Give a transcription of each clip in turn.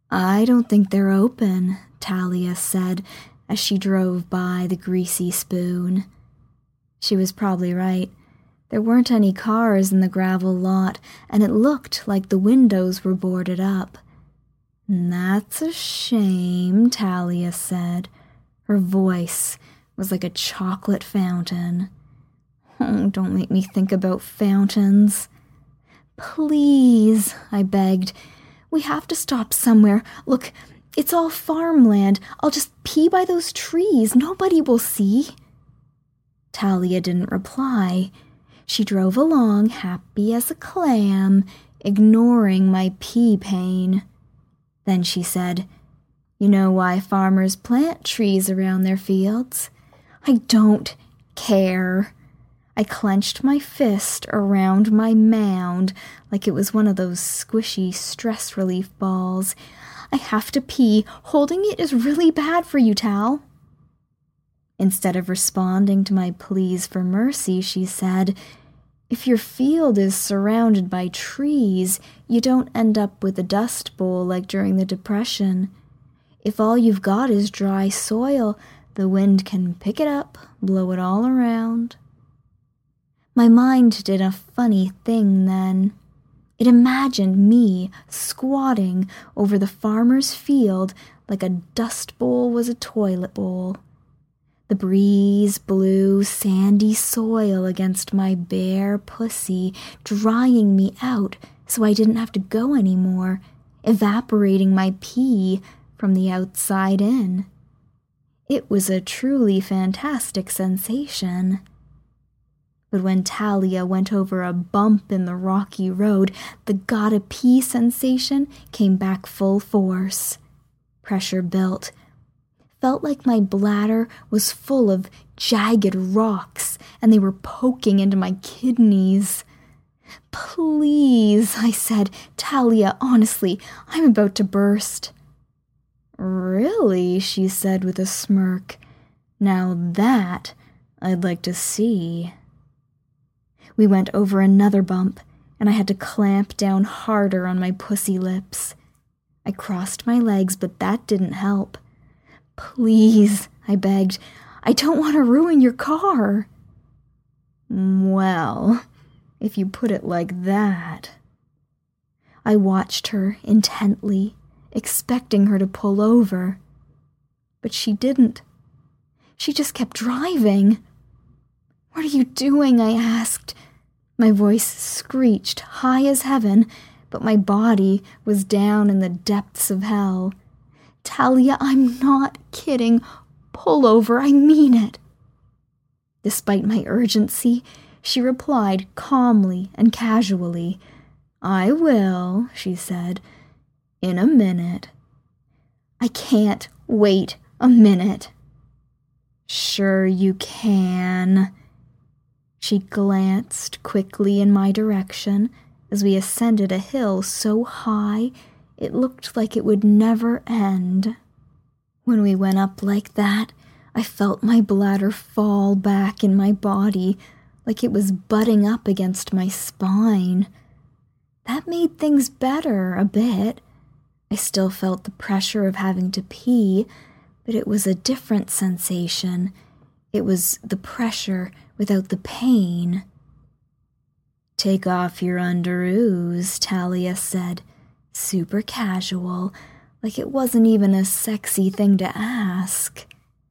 I don't think they're open, Talia said as she drove by the Greasy Spoon. She was probably right. There weren't any cars in the gravel lot, and it looked like the windows were boarded up. That's a shame, Talia said. Her voice was like a chocolate fountain. Oh, don't make me think about fountains. Please, I begged. We have to stop somewhere. Look, it's all farmland. I'll just pee by those trees. Nobody will see. Talia didn't reply. She drove along, happy as a clam, ignoring my pee pain. Then she said, "You know why farmers plant trees around their fields?" I don't care. I clenched my fist around my mound like it was one of those squishy stress relief balls. I have to pee. Holding it is really bad for you, Tal. Instead of responding to my pleas for mercy, she said, "If your field is surrounded by trees, you don't end up with a dust bowl like during the Depression. If all you've got is dry soil, the wind can pick it up, blow it all around." My mind did a funny thing then. It imagined me squatting over the farmer's field like a dust bowl was a toilet bowl. The breeze blew sandy soil against my bare pussy, drying me out so I didn't have to go anymore, evaporating my pee from the outside in. It was a truly fantastic sensation. But when Talia went over a bump in the rocky road, the gotta pee sensation came back full force. Pressure built. Felt like my bladder was full of jagged rocks, and they were poking into my kidneys. "Please," I said, "Talia, honestly, I'm about to burst." "Really?" she said with a smirk. "Now that I'd like to see." We went over another bump, and I had to clamp down harder on my pussy lips. I crossed my legs, but that didn't help. "Please," I begged, "I don't want to ruin your car." "Well, if you put it like that." I watched her intently, expecting her to pull over. But she didn't. She just kept driving. "What are you doing?" I asked. My voice screeched high as heaven, but my body was down in the depths of hell. "Talia, I'm not kidding. Pull over, I mean it." Despite my urgency, she replied calmly and casually. "I will," she said, "in a minute." "I can't wait a minute." "Sure you can." She glanced quickly in my direction as we ascended a hill so high it looked like it would never end. When we went up like that, I felt my bladder fall back in my body like it was butting up against my spine. That made things better a bit. I still felt the pressure of having to pee, but it was a different sensation. It was the pressure without the pain. "Take off your underoos," Talia said, super casual, like it wasn't even a sexy thing to ask.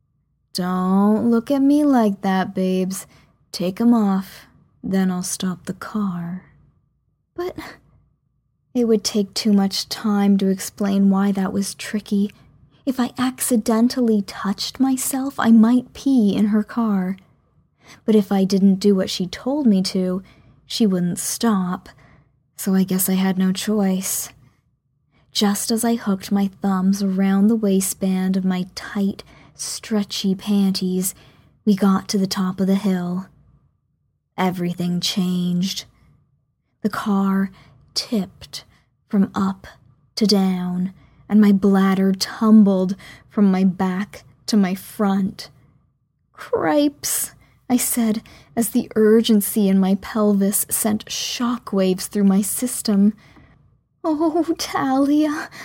"Don't look at me like that, babes. Take 'em off, then I'll stop the car." But it would take too much time to explain why that was tricky. If I accidentally touched myself, I might pee in her car. But if I didn't do what she told me to, she wouldn't stop, so I guess I had no choice. Just as I hooked my thumbs around the waistband of my tight, stretchy panties, we got to the top of the hill. Everything changed. The car tipped from up to down, and my bladder tumbled from my back to my front. "Cripes," I said, as the urgency in my pelvis sent shockwaves through my system. "Oh, Talia,